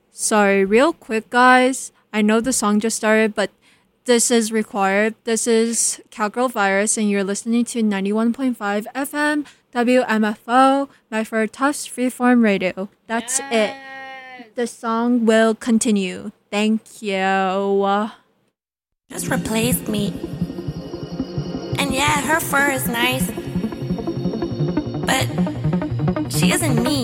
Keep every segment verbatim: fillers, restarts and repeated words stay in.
Sorry, real quick, guys. I know the song just started, but this is required. This is Cowgirl Virus, and you're listening to ninety-one point five F M W M F O, Medford Tufts Freeform Radio. That's it. The song will continue. Thank you. Just replaced me. And yeah, her fur is nice. But she isn't me.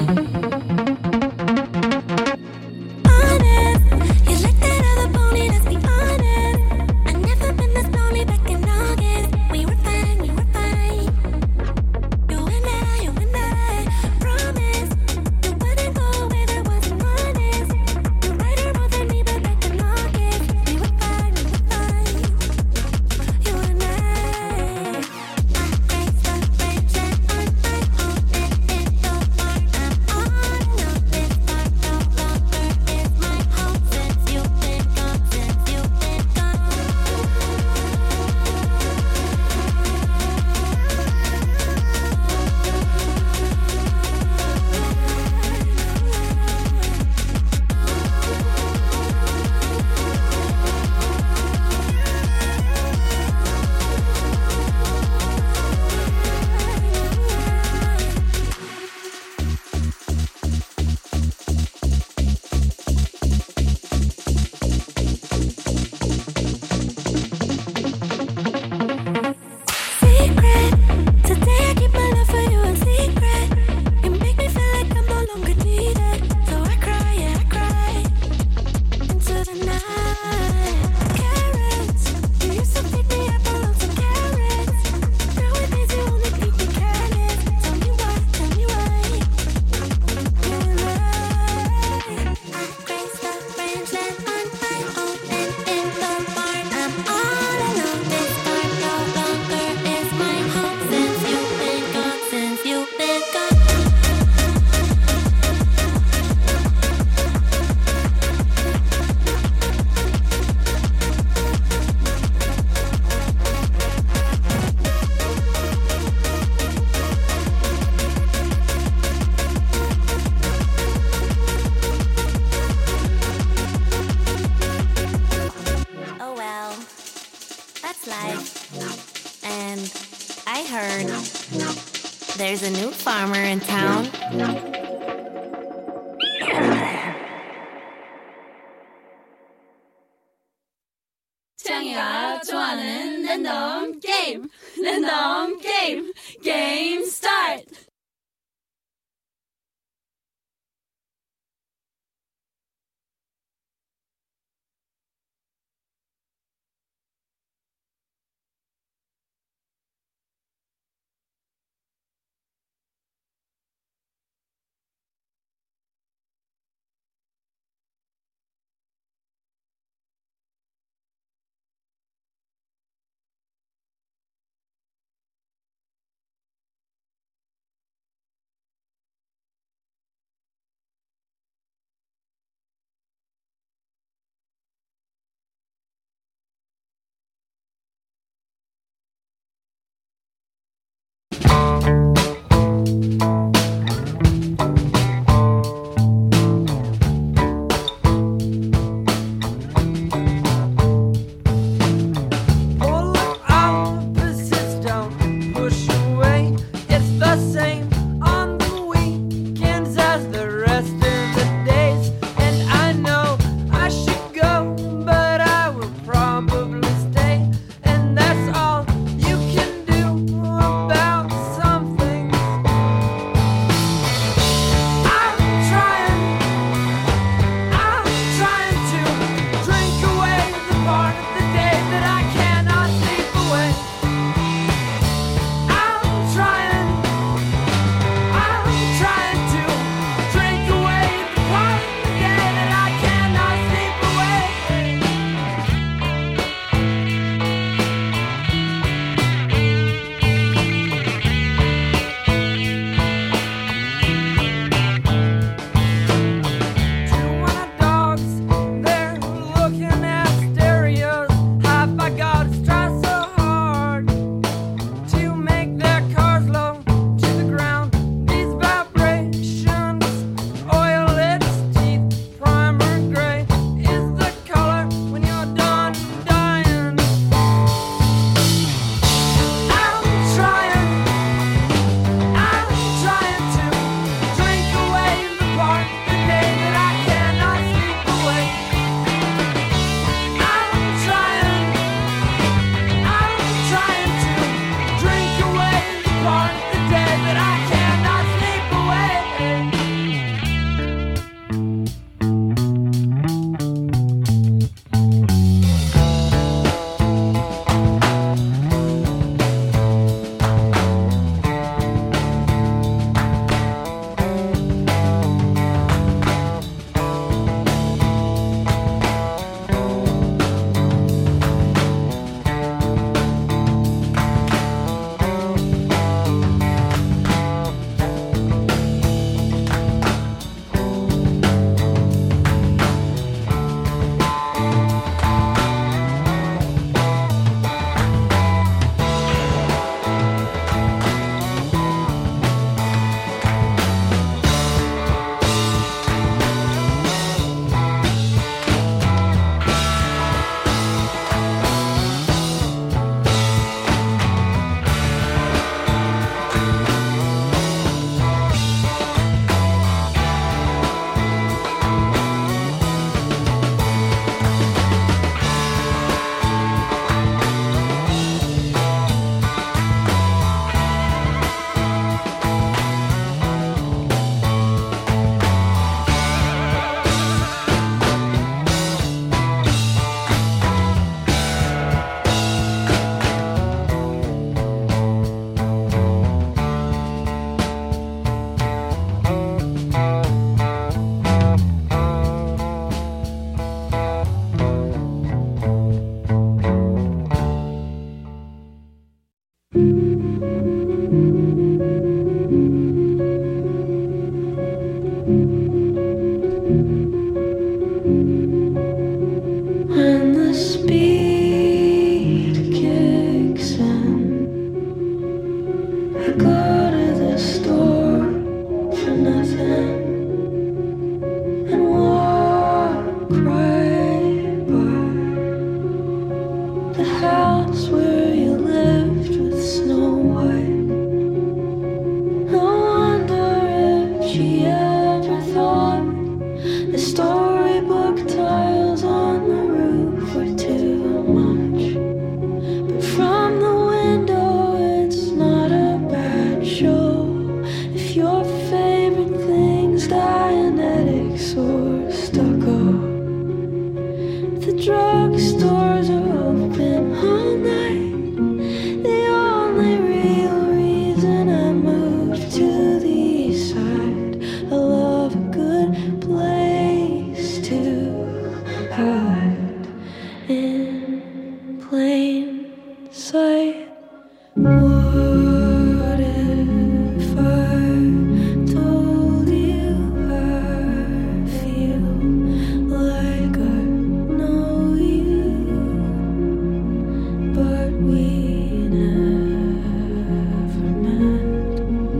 Honest, you like that other pony, let's be honest. I never been this lonely back in August. We were fine, we were fine. You and I, you and I promised you wouldn't go away, there wasn't honest. You're right or wrong than me, but back in August we were fine, we were fine. You and I, I face the bridge and on my own, and it don't work. I'm on of this part no longer is my home since you've been gone, since you've been gone. Secret, today I keep my love for you a secret. You make me feel like I'm no longer needed, so I cry, yeah, I cry into the night. Carrots, you used to pick me up on lots of carrots. Nowadays you only think me careless. Tell me why, tell me why. You and I, I grace the rangeland on my own, and in the barn I'm all alone. This barn no longer is my home since you've been gone, since you've been gone. Oh well, that's life. And I heard there's a new farmer in town. 창이가 좋아하는 랜덤 게임 랜덤 게임 게임 스타트 she ever thought the storybook tiles on the roof were too much. But from the window, it's not a bad show. If your favorite thing's Dianetics or stucco, if the drugstores are open all night, the only real reason I moved to the east side, I love a good place to hide in plain sight. What if I told you I feel like I know you, but we never met?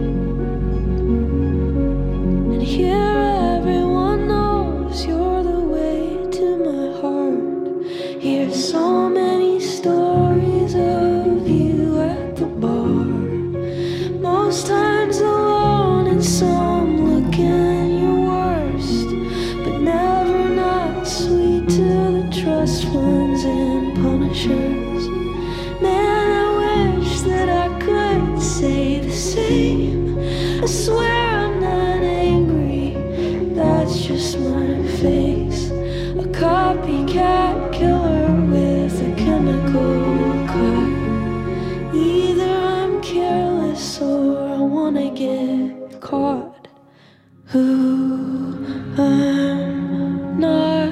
And here everyone knows you're the way to my heart. Here's so many stories of you at the bar, most times alone and some looking your worst, but never not sweet to the trust funds and punishers. Man, I wish that I could say the same. I swear I'm not angry, that's just my face. A copycat killer with a chemical cut. Either I'm careless or I wanna get caught. Who I'm not.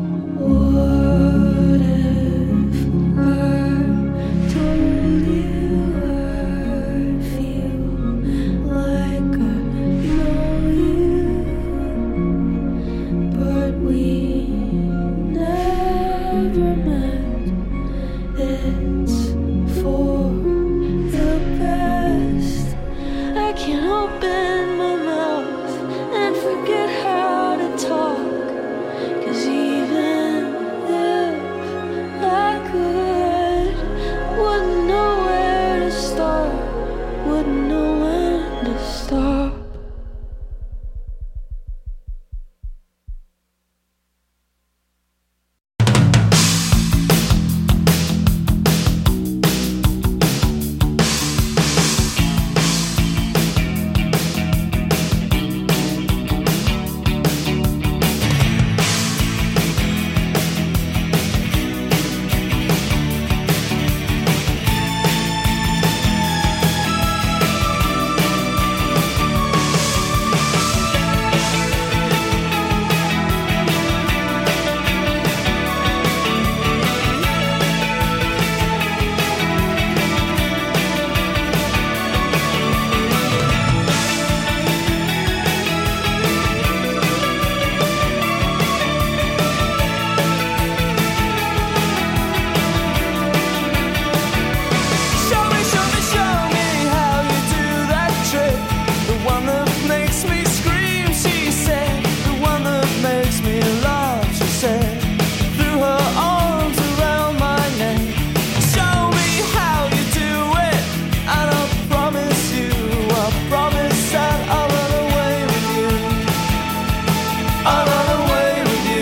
What if I told you I feel like I know you, but we never met? It's for the best. I can't open my mouth and forget how to talk, 'cause even if I could, wouldn't know where to start, wouldn't know when to stop. Show me, show me, show me how you do that trick. The one that makes me scream, she said. The one that makes me laugh, she said. Threw her arms around my neck. Show me how you do it, and I'll promise you, I promise that I'll run away with you. I'll run away with you.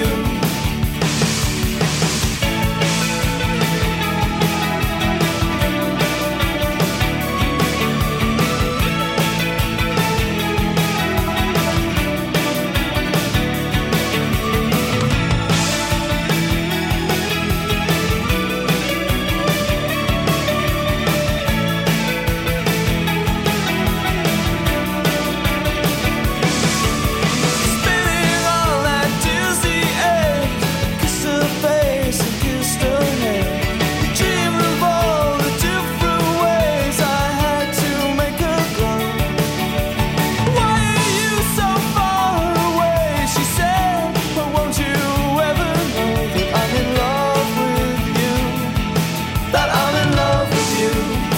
Spinning on that dizzy edge, kiss her face and kissed her head. Dream of all the different ways I had to make her glow. Why are you so far away? She said, but won't you ever know that I'm in love with you? That I'm in love with you.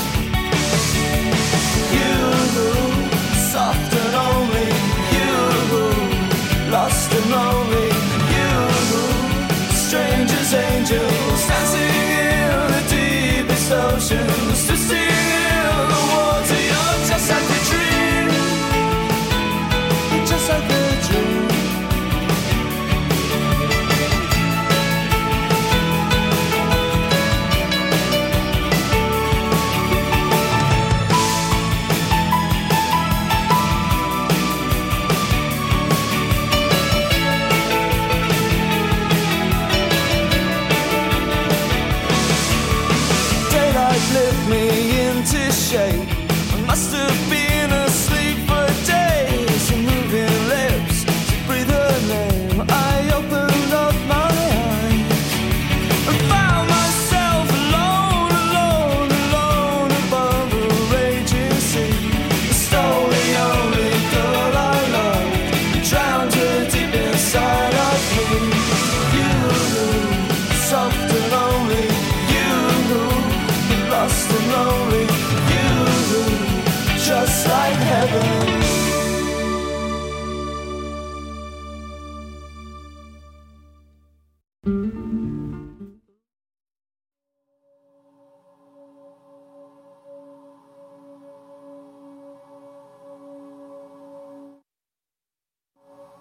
You, soft and only you, lost and lonely you, strangers, angels, dancing in the deepest oceans, twisting in the water. You're just like a dream, just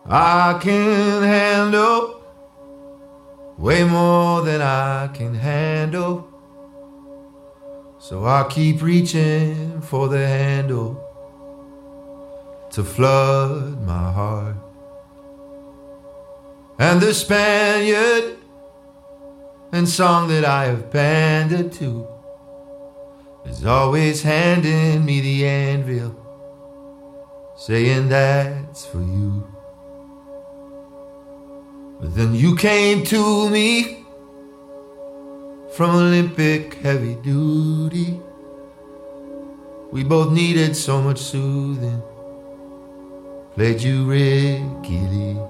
I can handle way more than I can handle. So I keep reaching for the handle to flood my heart. And the Spaniard and song that I have pandered to is always handing me the anvil, saying that's for you. But then you came to me from Olympic heavy duty. We both needed so much soothing. Played you Ricky Lee.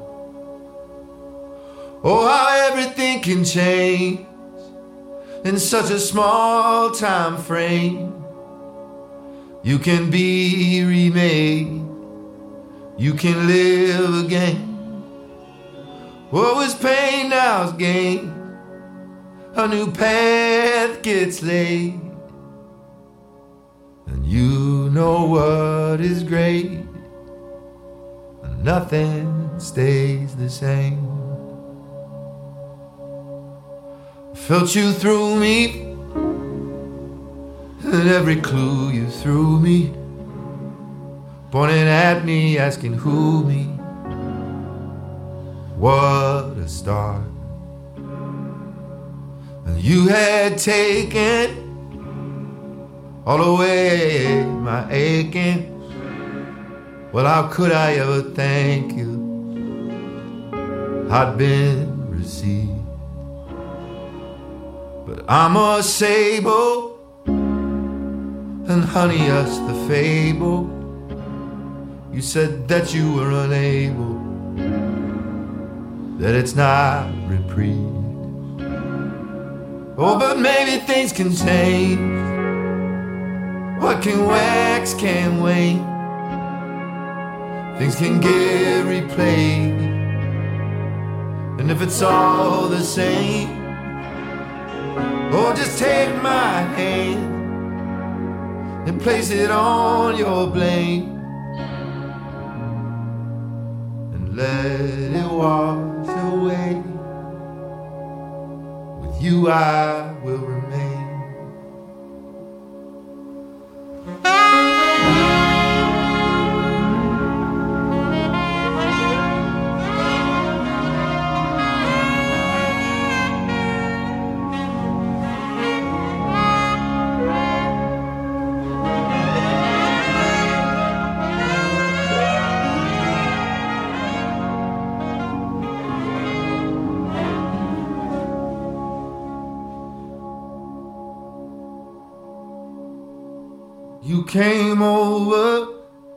Oh, how everything can change in such a small time frame. You can be remade. You can live again. What was pain now is gain. A new path gets laid. And you know what is great. And nothing stays the same. I felt you through me. And every clue you threw me, pointing at me, asking who me. What a start. And you had taken all away my aching. Well, how could I ever thank you? I'd been received. But I'm a sable, and honey, us the fable. You said that you were unable, that it's not reprieve. Oh, but maybe things can change. What can wax can wane. Things can get replayed. And if it's all the same, oh, just take my hand and place it on your blade. Let it wash away. With you I will remain. You came over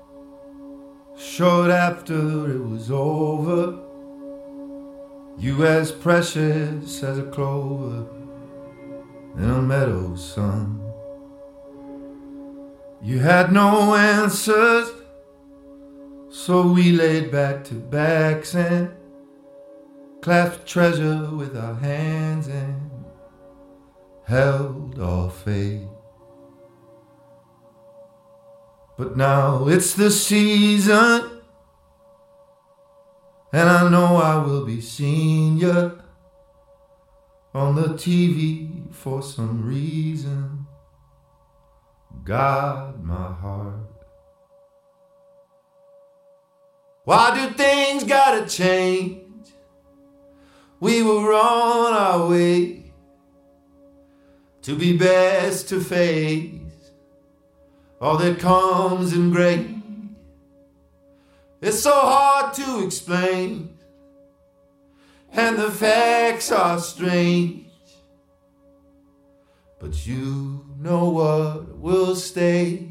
short after it was over. You as precious as a clover in a meadow sun. You had no answers, so we laid back to backs and clasped treasure with our hands and held our fate. But now it's the season, and I know I will be seeing you on the T V for some reason. God, my heart. Why do things gotta change? We were on our way to be best to face all that comes in gray. It's so hard to explain, and the facts are strange. But you know what will stay,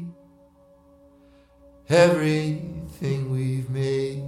everything we've made.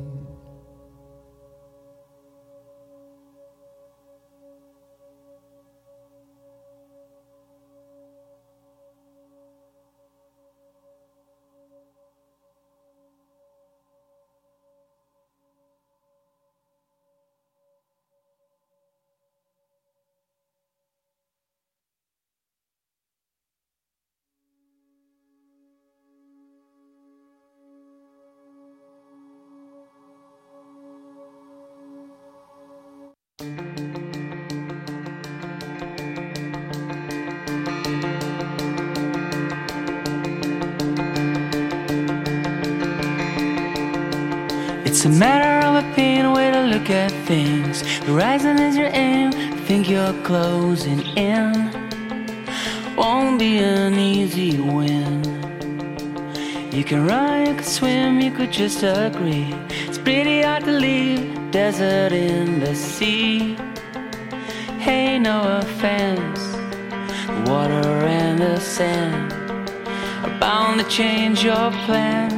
It's a matter of opinion, way to look at things. Horizon is your aim, think you're closing in. Won't be an easy win. You can run, you can swim, you could just agree. It's pretty hard to leave, desert in the sea. Hey, no offense, the water and the sand are bound to change your plans.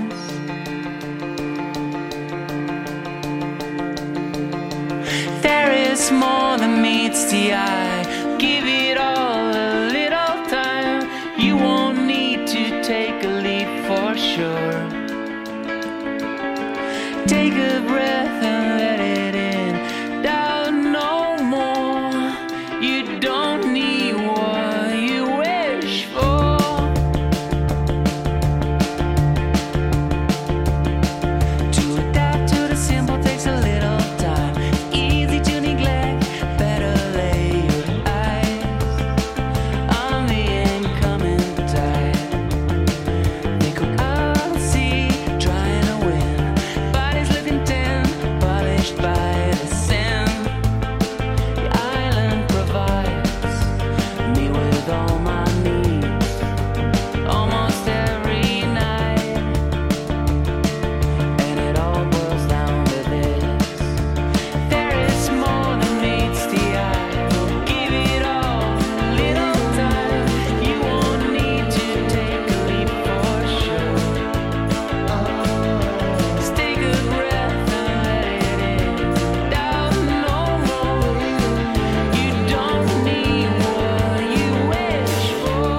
There is more than meets the eye. Give it all a little time. You won't need to take a leap for sure. Take a breath and let it in. Doubt no more. You don't need what you wish for. To adapt to the simple takes a little time. Easy to neglect, better lay your eyes on the incoming tide. They go out and see, trying to win. Bodies looking ten, polished by the sand. The island provides me with all my needs almost every night. And it all boils down to this: there is more than meets the eye. Give it all a little time. You won't need to take a leap for sure. Just take a breath and let it in. Doubt no more. You don't need what you wish for.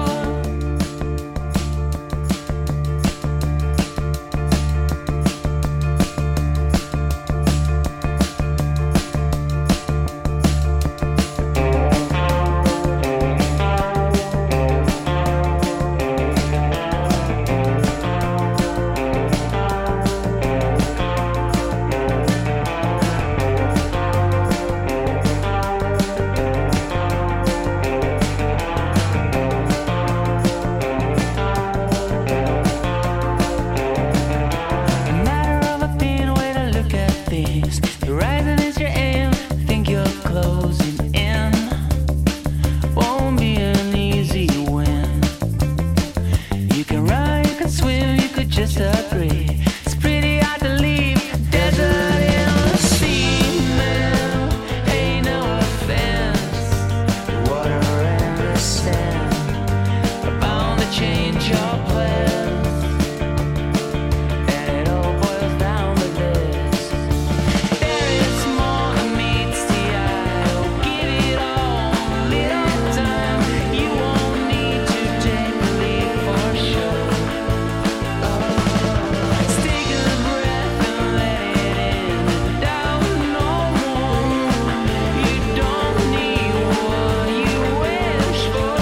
A matter of opinion, way to look at things. Horizon is your aim, think you're closing in. Won't be an easy win. You can run, you can swim, you could just agree. It's pretty hard to leave, desert in the sea, man. Hey, no offense, the water and the sand are bound to change your plans. And it all boils down to this: there is more than meets the eye. Oh, give it all a little time. You won't need to take a leap for sure. Just take a breath and let it in. Doubt no more. You don't need what you wish for.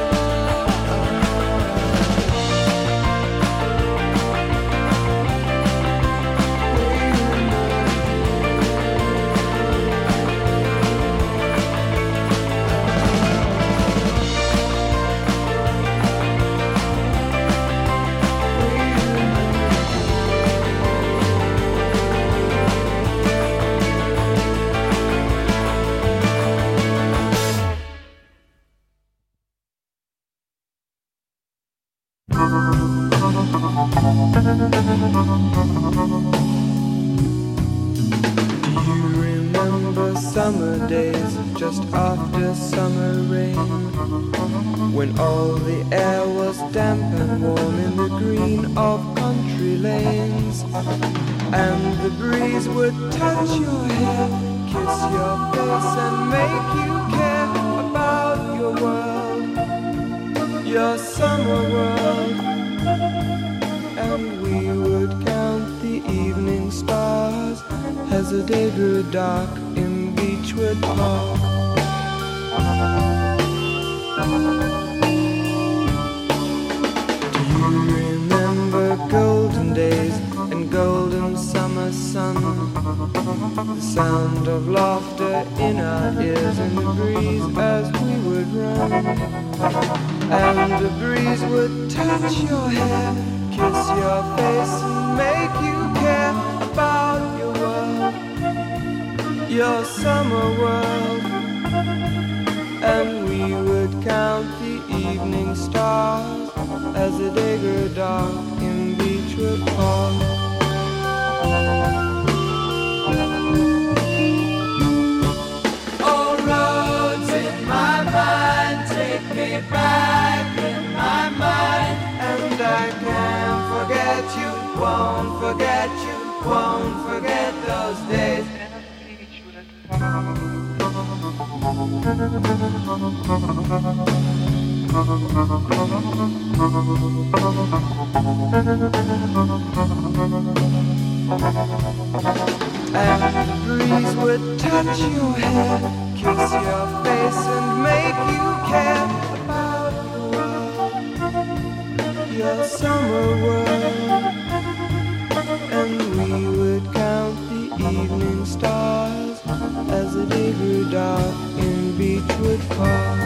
Do you remember summer days just after summer rain? When all the air was damp and warm in the green of country lanes, and the breeze would touch your hair, kiss your face and make you care about your world, your summer world. And we would count the evening stars as the day grew dark in Beechwood Park. Do you remember golden days and golden summer sun? The sound of laughter in our ears and the breeze as we would run. And the breeze would touch your hair, kiss your face and make you care about your your summer world, and we would count the evening stars as the day grew dark in Beechwood Park. Oh, roads in my mind, take me back in my mind, And I can't forget you, won't forget you, won't forget those days. And the breeze would touch your hair, kiss your face and make you care about your summer world. And we would count the evening stars as the day grew dark in Beechwood Park.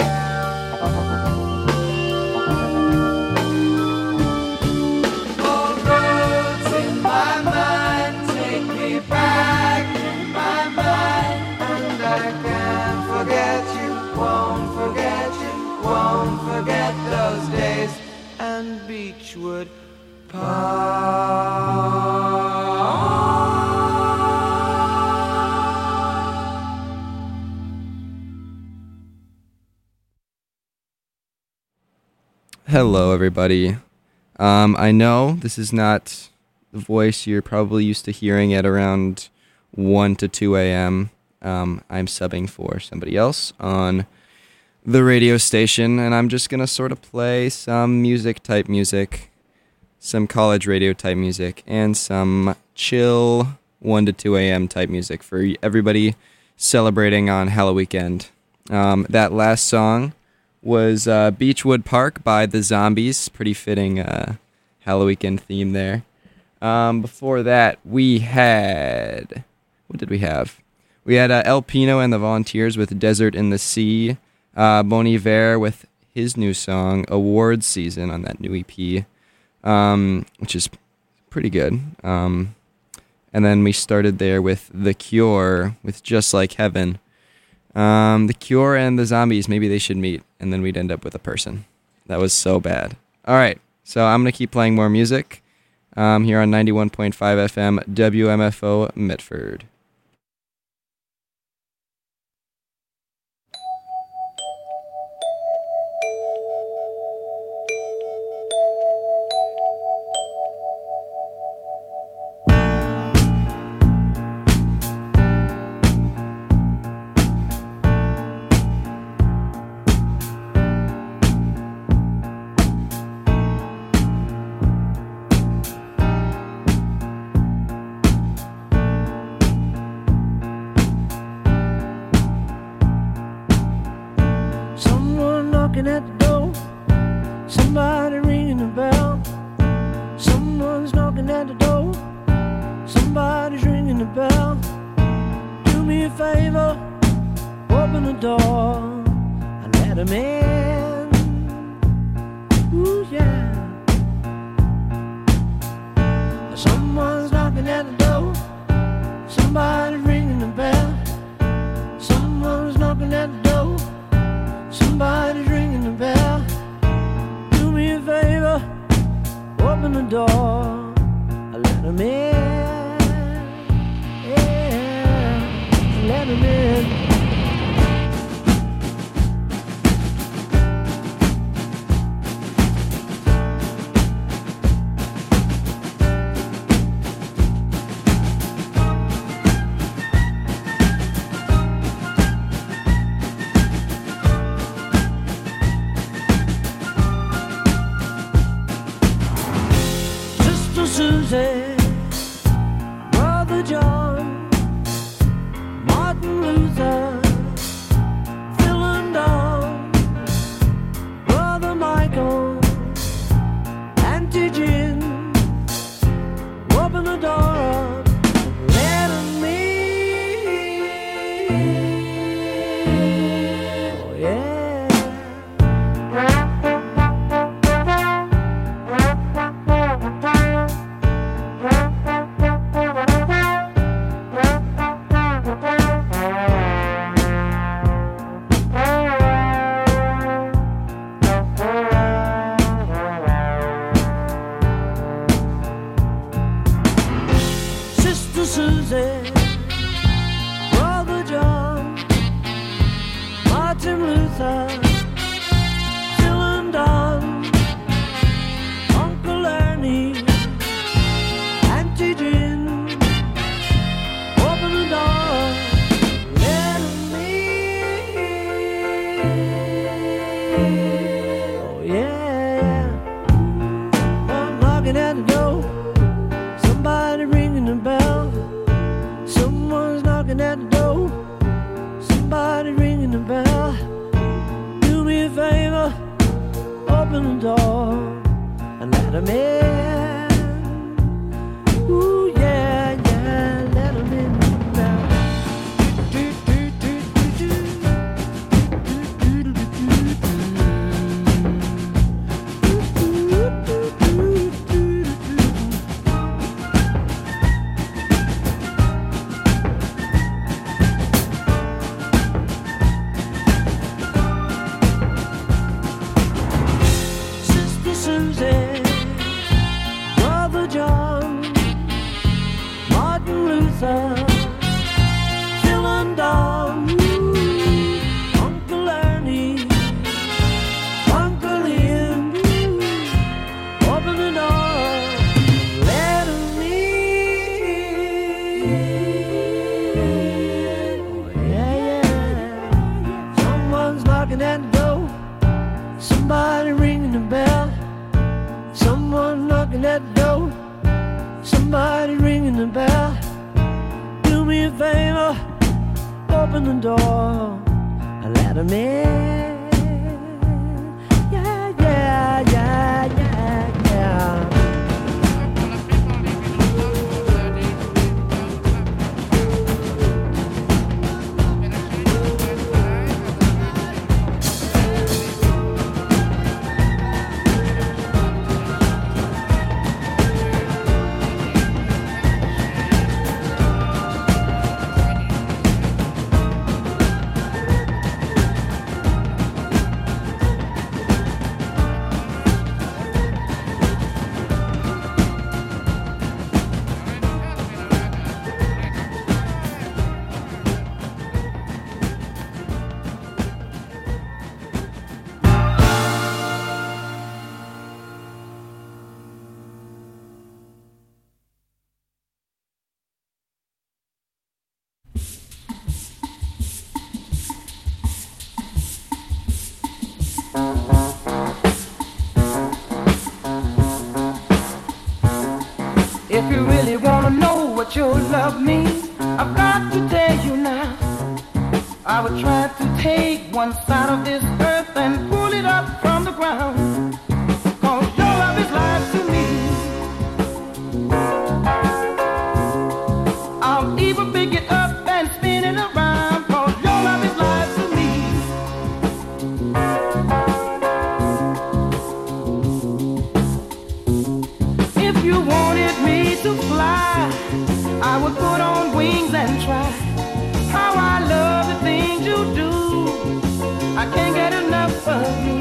oh, roads in my mind, take me back in my mind, And I can't forget you, won't forget you, won't forget those days. And Beechwood Hello, everybody. Um, I know this is not the voice you're probably used to hearing at around one to two a.m. Um, I'm subbing for somebody else on the radio station, and I'm just going to sort of play some music-type music, some college radio-type music, and some chill one to two a.m. type music for everybody celebrating on Halloween weekend. Um, that last song was uh, Beechwood Park by the Zombies. Pretty fitting uh, Halloween weekend theme there. Um, before that, we had... What did we have? We had uh, El Pino and the Volunteers with Desert in the Sea. Uh, Bon Iver with his new song, Awards Season, on that new E P, um, which is pretty good. Um, and then we started there with The Cure with Just Like Heaven. Um, the Cure and the Zombies, maybe they should meet, and then we'd end up with a person. That was so bad. All right, so I'm going to keep playing more music um, here on ninety-one point five F M W M F O Medford. Someone knocking at the door, somebody ringing the bell. Someone's knocking at the door, somebody's ringing the bell. Do me a favor, open the door and let him in. Ooh, yeah. Someone's knocking at the door, somebody's ringing the bell. Someone's knocking at the door, somebody's ringing the bell. Do me a favor, open the door, let him in. Yeah, let him in. Just Susie, Brother John, Martin Luther, Phil and Don, Uncle Ernie, Auntie Jim, open the door, let 'em in. Oh yeah, I'm knocking at the door, somebody ringing the bell. Someone's knocking at the door, somebody ringing the bell. Do me a favor, open the door and let 'em in. Ooh yeah, yeah, let 'em in now. Do, do, do, do, do. Do, do, do, do, do. Do, do, do, do, do, do. Sister Susie, Brother John, Martin Luther, Phil and Don, Uncle Ernie, Uncle Ian, open the door, let 'em in. Oh, yeah, yeah. Someone's knocking at the door, somebody ringing the bell. Someone knocking at the door, somebody ringing the bell. Do me a favor, open the door and let 'em in. Yeah, yeah, yeah, yeah, yeah. If you really wanna know what your love means, I've got to tell you now. I would try to take one side of this earth and pull it up from the ground. Cause your love is life to me. I'll even pick it up and spin it around. Cause your love is life to me. If you wanted me to fly, I would put on wings and try. How I love the things you do, I can't get enough of you.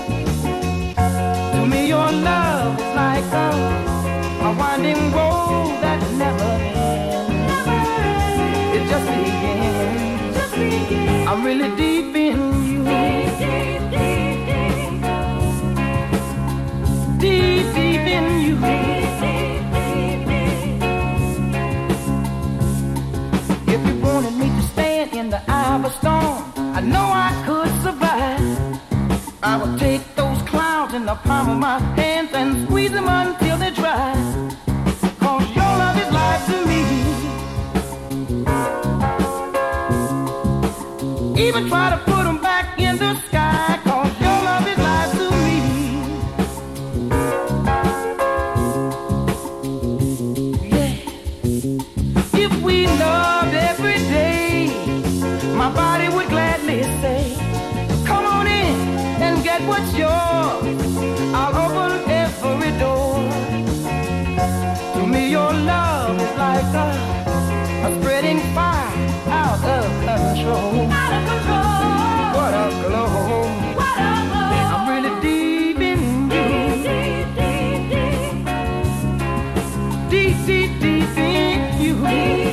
To me your love is like a, a winding road that never ends. It just begins. I'm really deep in you. Deep, deep in you. If you wanted me to stand in the eye of a storm, I know I could survive. I would take those clouds in the palm of my hands and squeeze them until they dry. Cause your love is life to me. Even try to put them back in the sky. Cause your love is life to me. Yeah. If we loved every day, my body would gladly say, come on in and get what's yours. I'll open every door. To me your love is like a, a spreading fire out of control. Out of control. What a glow. What a glow. I'm really deep in you. Deep, deep, deep, deep. Deep, deep, deep in you. Deep.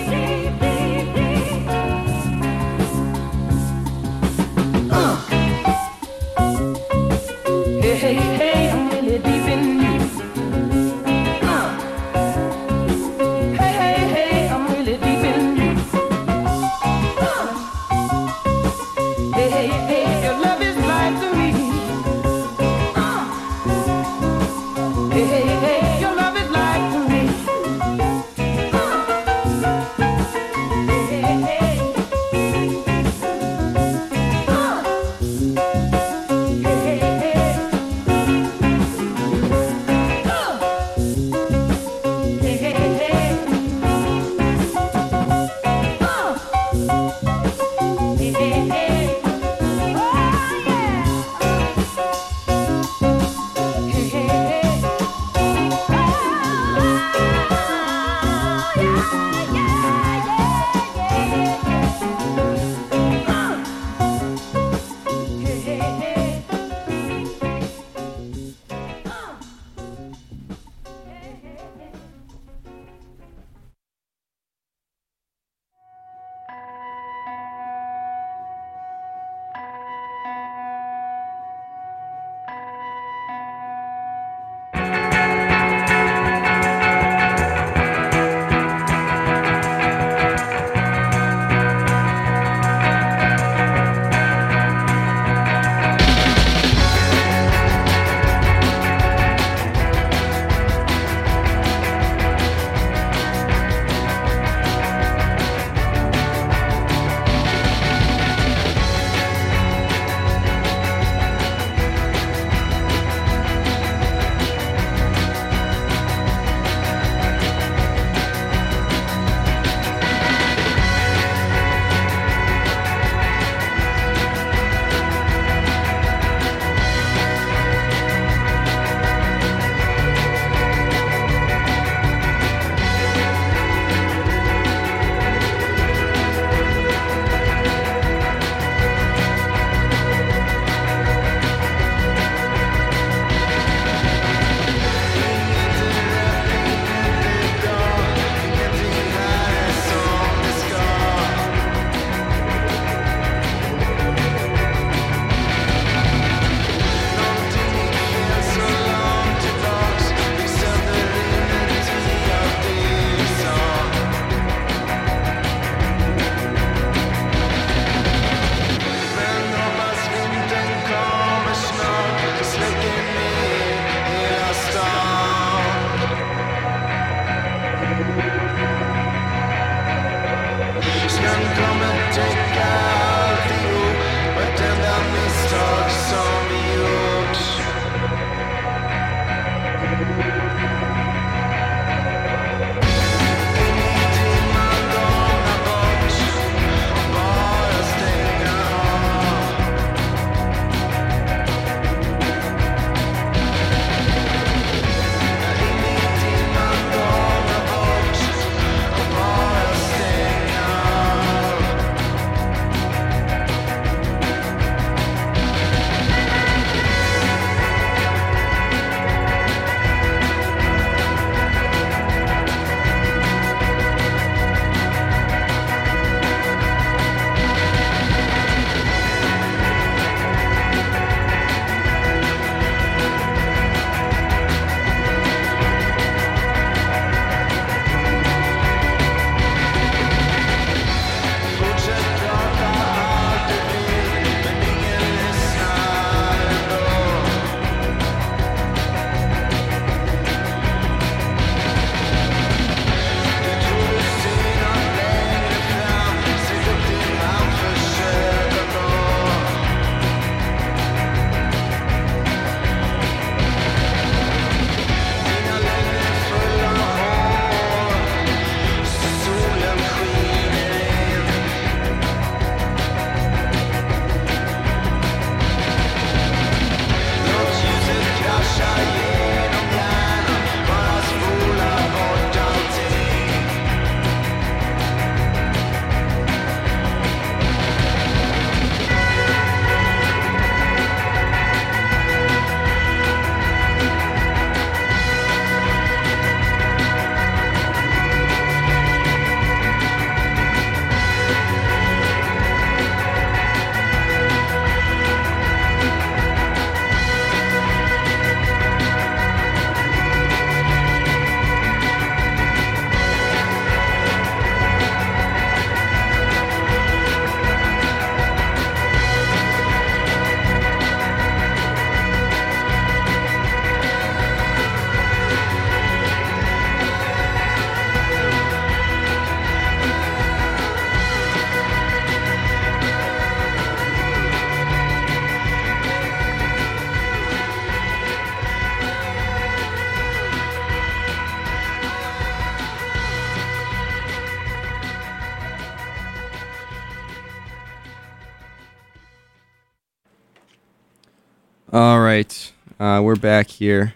All right, uh, we're back here.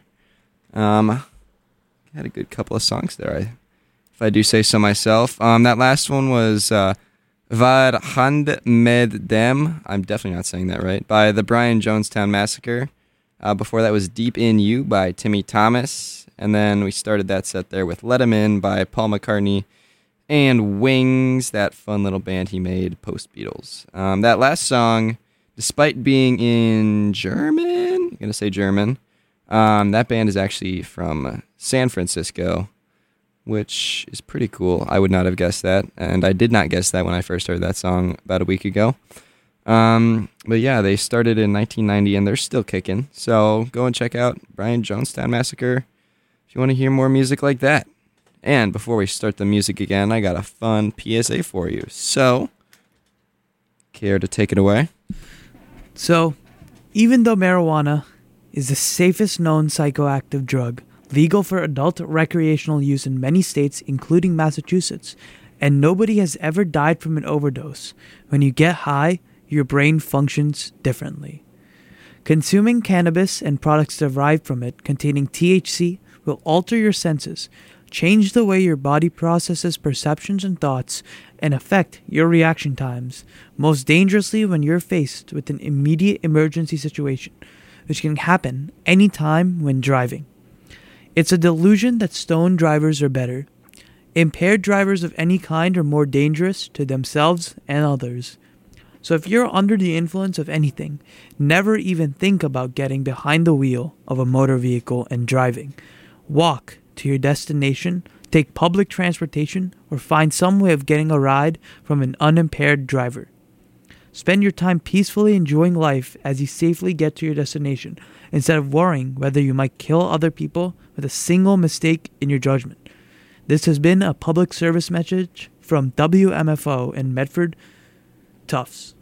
Um, had a good couple of songs there, I, if I do say so myself. Um, that last one was uh, Var Hand Med Dem. I'm definitely not saying that right. By the Brian Jonestown Massacre. Uh, before that was Deep in You by Timmy Thomas. And then we started that set there with Let 'Em In by Paul McCartney and Wings, that fun little band he made post-Beatles. Um, that last song, despite being in German, I'm going to say German, um, that band is actually from San Francisco, which is pretty cool. I would not have guessed that, and I did not guess that when I first heard that song about a week ago. Um, but yeah, they started in nineteen ninety, and they're still kicking. So go and check out Brian Jonestown Massacre if you want to hear more music like that. And before we start the music again, I got a fun P S A for you. So, care to take it away? So, even though marijuana is the safest known psychoactive drug, legal for adult recreational use in many states, including Massachusetts, and nobody has ever died from an overdose, when you get high, your brain functions differently. Consuming cannabis and products derived from it containing T H C will alter your senses, change the way your body processes perceptions and thoughts, and affect your reaction times, most dangerously when you're faced with an immediate emergency situation, which can happen anytime when driving. It's a delusion that stoned drivers are better. Impaired drivers of any kind are more dangerous to themselves and others. So if you're under the influence of anything, never even think about getting behind the wheel of a motor vehicle and driving. Walk to your destination, take public transportation, or find some way of getting a ride from an unimpaired driver. Spend your time peacefully enjoying life as you safely get to your destination, instead of worrying whether you might kill other people with a single mistake in your judgment. This has been a public service message from W M F O in Medford, Tufts.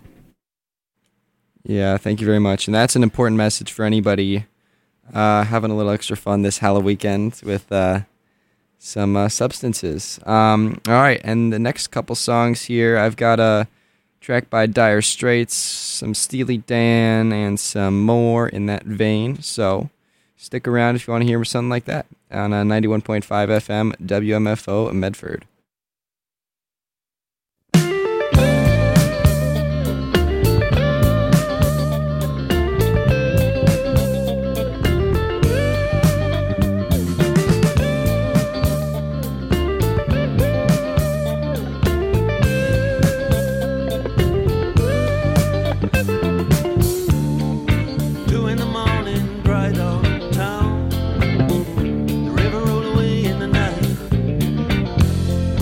Yeah, thank you very much. And that's an important message for anybody uh, having a little extra fun this Halloween weekend with uh, some uh, substances. Um, all right, and the next couple songs here, I've got a track by Dire Straits, some Steely Dan, and some more in that vein. So stick around if you want to hear something like that on uh, ninety-one point five F M W M F O Medford. The river rolled away in the night.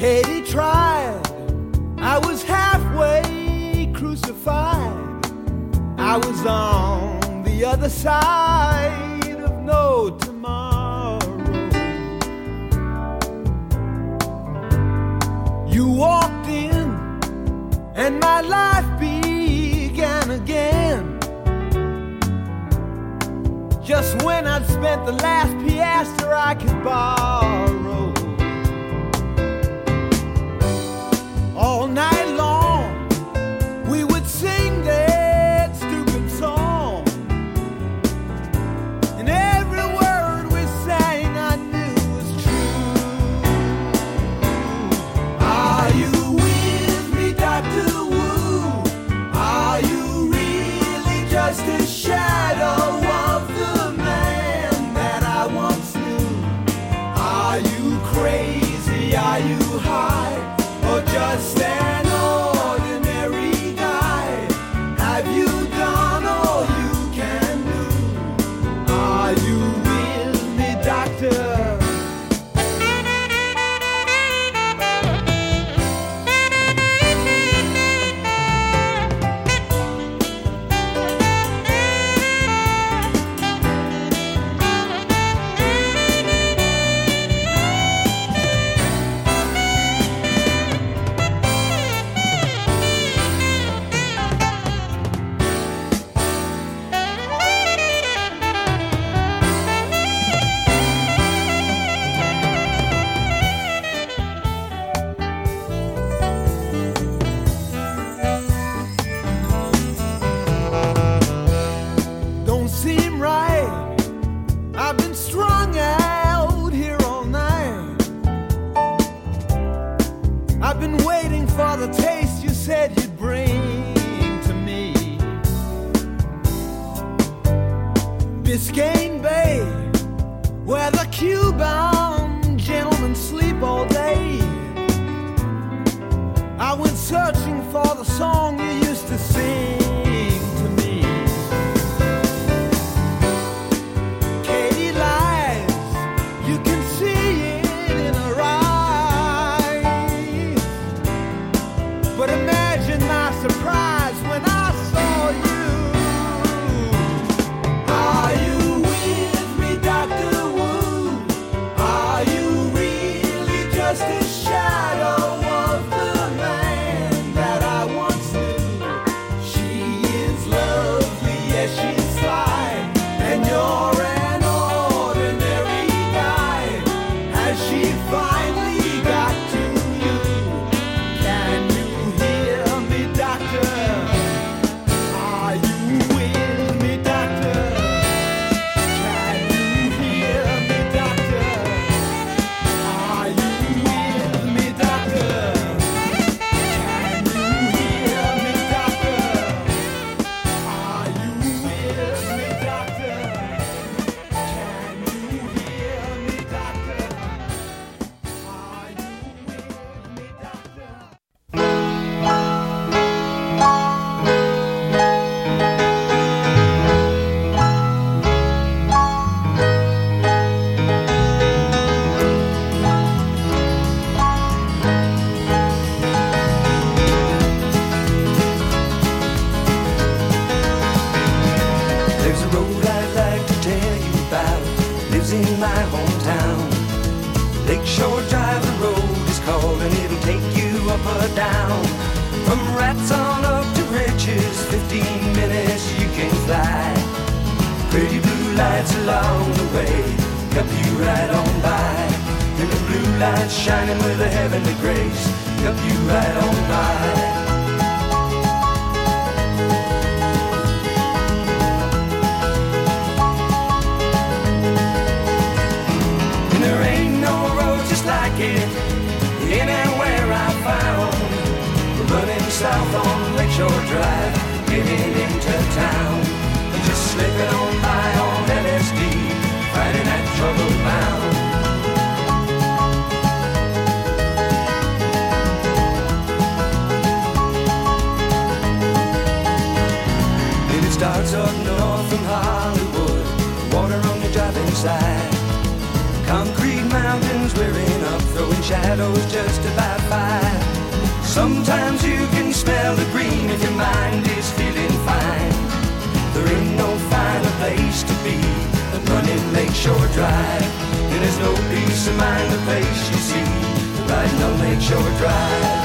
Katie tried, I was halfway crucified. I was on the other side of no tomorrow. You walked in and my life began again. Just when I'd spent the last piastre I could borrow. All night long we would sing that stupid song, and every word we sang I knew was true. Are you with me, Doctor Wu? Are you really just a shadow of the man that I once knew? Are you crazy? Are you high? Or just an ordinary guy? Have you done all you can do? Are you with me, doctor? Don't seem right. I've been strung out here all night. I've been waiting for the taste you said you'd bring to me. Biscayne Bay, where the Cuban gentlemen sleep all day. I went searching for the song you used to sing to me. Katie lies, you can see it in her eyes. But imagine my surprise when I saw you. Are you with me, Doctor Wu? Are you really just a shadow of the man that I once knew? She is lovely, yes, she's sly, and you're an ordinary guy. Has she finally got to you? Can you hear me, doctor? Are you with me, doctor? Can you hear me, doctor? Are you with me, doctor? Can you hear me, doctor? Are you with me, doctor? Can you hear me, doctor? Are you with me, doctor? There's a road I'd like to tell you about. Lives in my hometown. Lakeshore Drive, the road is called, and it'll take you up or down. From rats on up to riches, fifteen minutes you can fly. Pretty blue lights along the way, help you right on by. And the blue lights shining with a heavenly grace, help you right on by. And there ain't no road just like it anywhere I found. We're running south on Lakeshore Drive, getting into town. And just slipping on by on L S D, fighting that trouble bound. And it starts up north from Hollywood, water on your driving side. Concrete mountains rearing up, throwing and shadows just about five. Sometimes you can smell the green if your mind is feeling fine. There ain't no finer place to be than running Lakeshore Drive. And there's no peace of mind the place you see riding on Lakeshore Drive.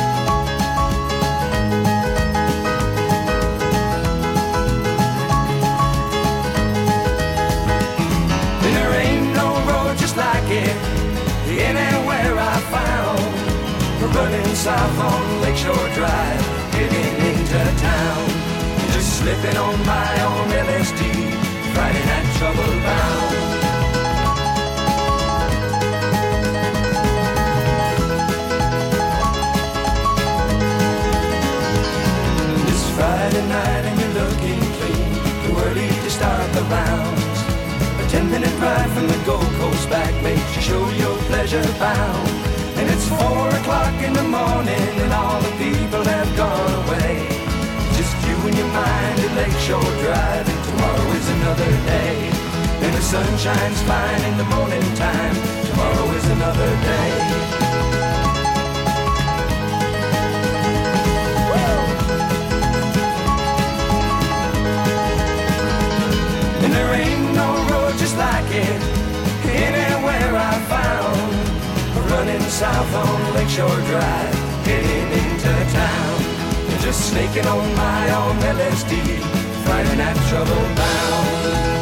And there ain't no road just like it anywhere I found. Running south on Lakeshore Drive, getting into town. Just slipping on my own L S D, Friday night trouble bound. This Friday night and you're looking clean, too early to start the rounds. A ten minute ride from the Gold Coast back makes you show your pleasure bound. And it's four o'clock in the morning and all the people have gone away. Just you and your mind at Lakeshore Drive, and tomorrow is another day. And the sun shines fine in the morning time, tomorrow is another day. And there ain't no road just like it anywhere I found. Running south on Lakeshore Drive, getting into town. Just snaking on my own L S D, Friday night trouble bound.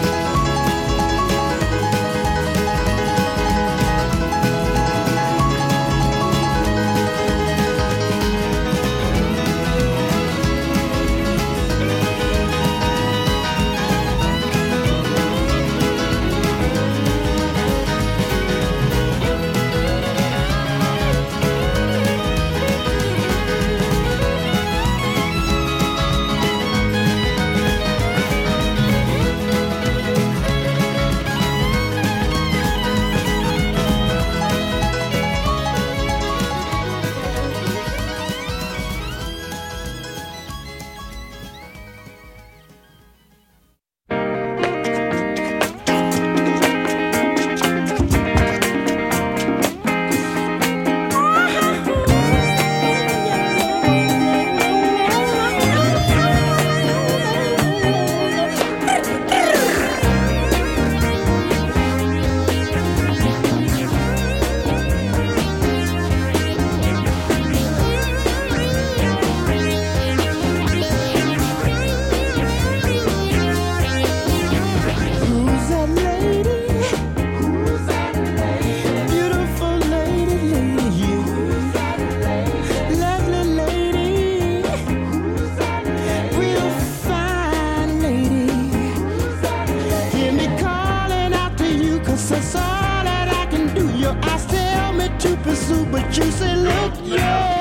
That's all that I can do. Your eyes tell me to pursue, but you say, look, yeah.